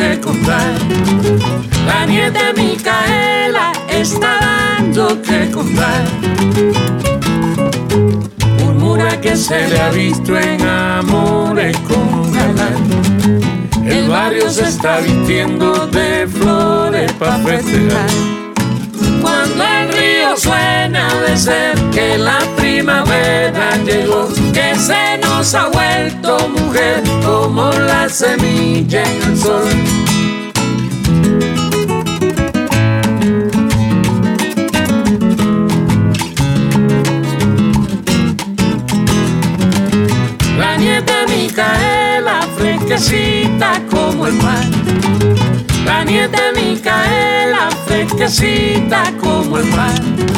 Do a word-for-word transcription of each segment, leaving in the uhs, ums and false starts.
que contar. La nieta Micaela está dando que contar. Murmura que se le ha visto en amores con un galán. El barrio se está vistiendo de flores pa' festejar. Cuando el río suena de ser que la primavera llegó, que se nos ha vuelto mujer como la semilla en el sol. La nieta Micaela fresquecita como el mar. La nieta Micaela fresquecita como el mar.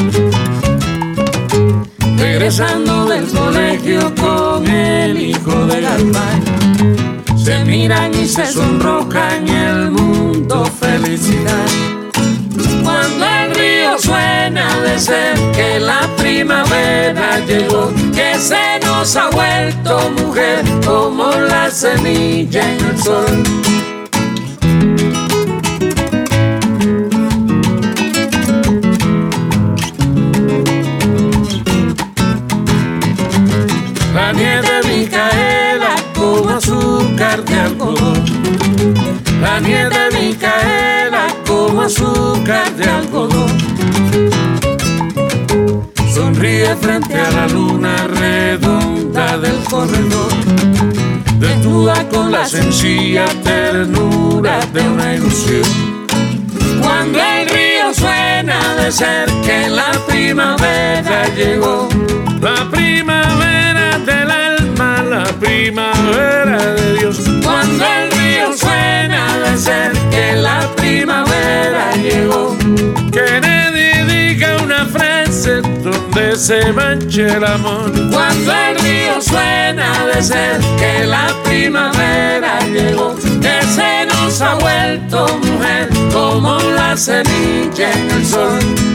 Regresando del colegio con el hijo de Galván, se miran y se sonrojan, el mundo felicidad. Cuando el río suena de ser que la primavera llegó, que se nos ha vuelto mujer como la semilla en el sol. La nieta Micaela como azúcar de algodón. La nieta Micaela como azúcar de algodón. Sonríe frente a la luna redonda del corredor, desnuda con la sencilla ternura de una ilusión. Cuando el río suena de ser que la primavera llegó, la primavera del alma, la primavera de Dios. Cuando el río suena de ser que la primavera llegó, que nadie diga una frase donde se manche el amor. Cuando el río suena de ser que la primavera llegó, que se nos ha vuelto mujer como la semilla en el sol.